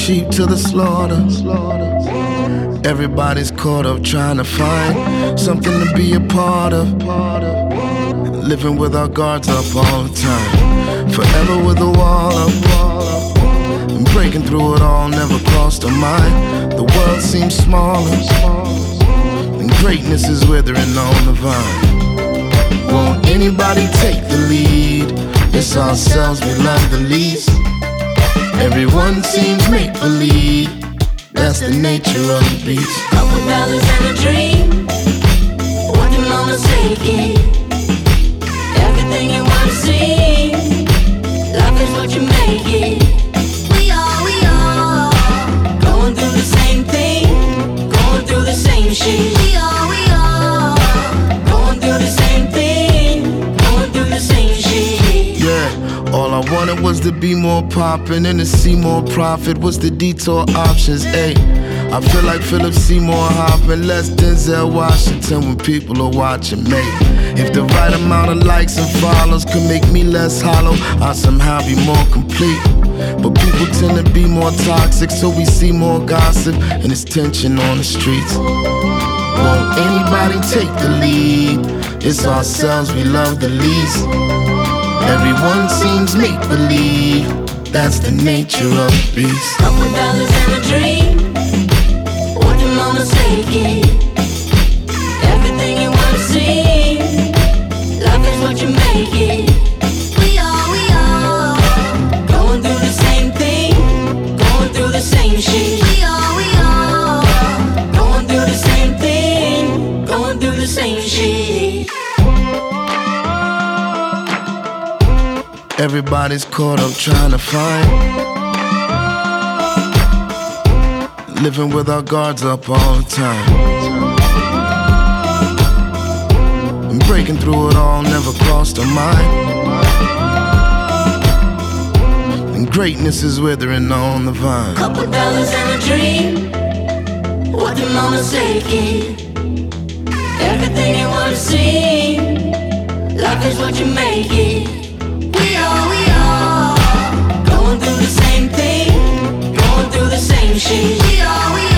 sheep to the slaughter. Everybody's caught up trying to find something to be a part of. Living with our guards up all the time, forever with a wall up. And breaking through it all never crossed our mind. The world seems smaller, and greatness is withering on the vine. Won't anybody take the lead? It's ourselves we love the least. Everyone seems make-believe. That's the nature of the beast. Couple dollars and a dream, working on a safety. Everything you wanna see, life is what you make it. We all going through the same thing, going through the same shit. We all going through the same thing, going through the same shit. Yeah, all I wanted was to be more poppin' and to see more profit. What's the detour options, ayy? I feel like Philip Seymour Hoffman, less Denzel Washington when people are watching me. If the right amount of likes and follows could make me less hollow, I'll somehow be more complete. But people tend to be more toxic, so we see more gossip and there's tension on the streets. Won't anybody take the lead? It's ourselves we love the least. Everyone seems make-believe. That's the nature of the beast. Couple dollars and a dream, working on a safety. Everything you wanna see, life is what you make it. We all going through the same thing, going through the same shit. We all going through the same thing, going through the same shit. Everybody's caught up trying to find, living with our guards up all the time, and breaking through it all never crossed our mind. And greatness is withering on the vine. Couple dollars and a dream, working on a safety. Everything you wanna see, life is what you make it. We all going through the same thing, going through the same shit. We all